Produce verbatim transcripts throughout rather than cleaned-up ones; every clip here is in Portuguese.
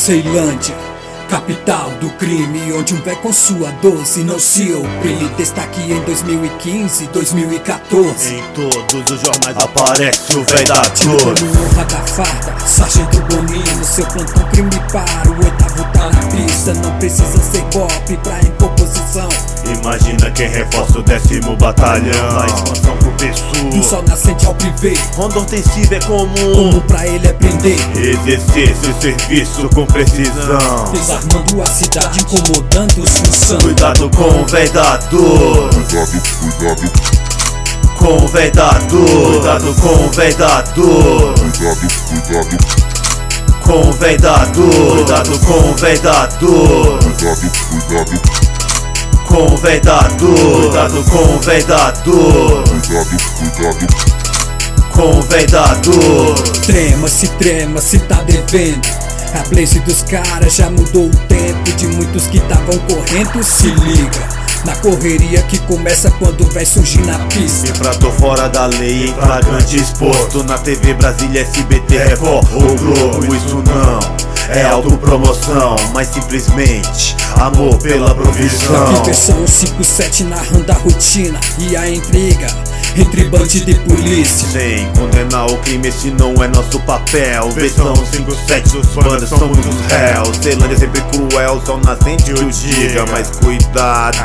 Ceilândia, capital do crime, onde um véi com sua doze não se oprime. Destaque em dois mil e quinze, dois mil e quatorze. Em todos os jornais aparece o véi da dor. Como honra da farda, Sargento Boninho, no seu plantão crime para. O oitavo tá na pista, não precisa ser golpe pra incomposição. Imagina quem reforça o décimo batalhão. A expansão pro Um Pessoa. sol nascente ao privê, Ronda ofensiva é comum. como pra ele é prender. Exercer seu serviço com precisão. Desarmando a cidade, incomodando os funções. Cuidado com o véi da dor. Cuidado, cuidado, Com o véi da dor. Cuidado com o véi da dor. cuidado, cuidado, Com o véi da dor. Cuidado com o véi da dor. cuidado, cuidado, Com o véi da dor. Cuidado com o véi da dor. cuidado, cuidado, Com o véi da dor. Trema, se trema, se tá devendo. A blaze dos caras já mudou o tempo de muitos que tavam correndo. Se liga, na correria que começa quando vai surgir na pista. Infrator fora da lei, em flagrante exposto. Na T V Brasília, S B T, Record ou Globo. Isso não é autopromoção, mas simplesmente amor pela profissão. Versão cinco sete narrando a rotina e a intriga entre bandido e polícia. Sem condenar o crime, esse não é nosso papel. Versão cinco sete, os bandas somos os réus. Ceilândia é sempre cruel, sol nascente o diga. Mas cuidado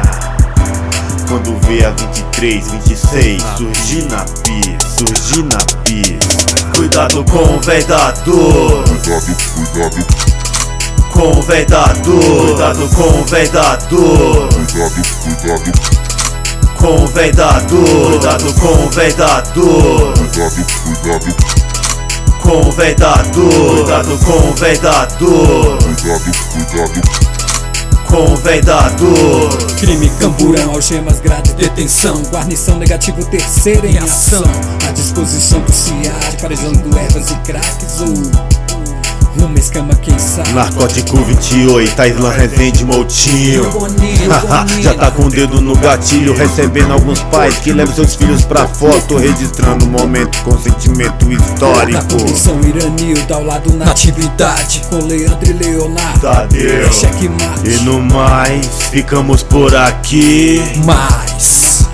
quando vê a vinte e três, vinte e seis surgir na pista, surgir na pista. Cuidado com o véi da dor. cuidado, cuidado, Com o véi da dor. Cuidado com o véi da dor. cuidado, cuidado, Com o véi da dor. Cuidado com o véi da dor. cuidado, cuidado, Com o véi da dor. Cuidado com o véi da dor. cuidado, cuidado, Com o véi da dor. Crime, camburão, algemas, grade, detenção. Guarnição, negativo, terceira em ação. À disposição do C I A D, parejando ervas e cracks. Ou uma escama, quem sabe. Narcótico vinte e oito, Taislan Rezende Moutinho. Boninho, Boninho. Já tá com o dedo no gatilho, recebendo alguns pais que levam seus filhos pra foto, registrando o momento com sentimento Na histórico. comissão Iranildo, ao lado na atividade com Leandro e Leonardo. Tadeu. Checkmate. E no mais, ficamos por aqui. Mais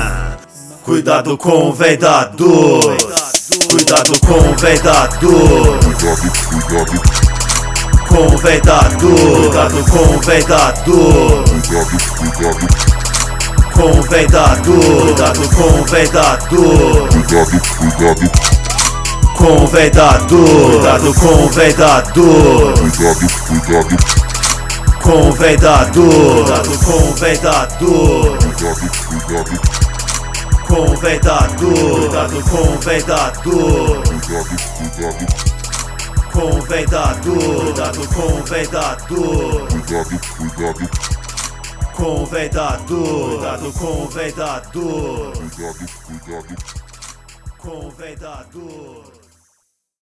Cuidado com o véi da dor. Cuidado com o véi da dor. cuidado, cuidado, Com o véi da dor. Cuidado com o véi da dor. cuidado, cuidado, Com o véi da dor. Cuidado com o véi da dor. cuidado, cuidado, Com o véi da dor. Cuidado com o véi da dor. cuidado, cuidado, Com o véi da dor. Cuidado com o véi da dor. cuidado, cuidado, Com o véi da dor. Cuidado com o véi da dor. cuidado, cuidado, Com o véi da dor. Cuidado com o véi da dor. cuidado, cuidado, Com o véi da dor. Cuidado com o véi da dor. cuidado, cuidado. Com o véi da dor.